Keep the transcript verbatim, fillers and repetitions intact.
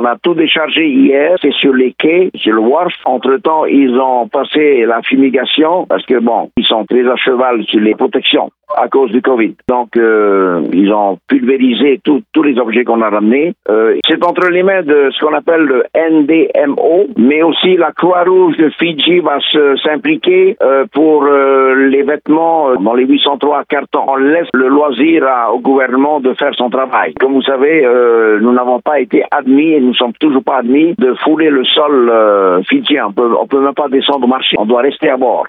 On a tout déchargé hier, c'est sur les quais, sur le wharf. Entre-temps, ils ont passé la fumigation parce que bon, ils sont très à cheval sur les protections à cause du Covid. Donc, euh, ils ont pulvérisé tous les objets qu'on a ramenés. Euh, c'est entre les mains de ce qu'on appelle le N D M O, mais aussi la Croix-Rouge de Fidji va se, s'impliquer euh, pour euh, les vêtements euh, dans les huit cent trois cartons. On laisse le loisir à, au gouvernement de faire son travail. Comme vous savez, euh, nous n'avons pas été admis et nous ne sommes toujours pas admis de fouler le sol euh, fidjien. On peut, on peut même pas descendre au marché. On doit rester à bord.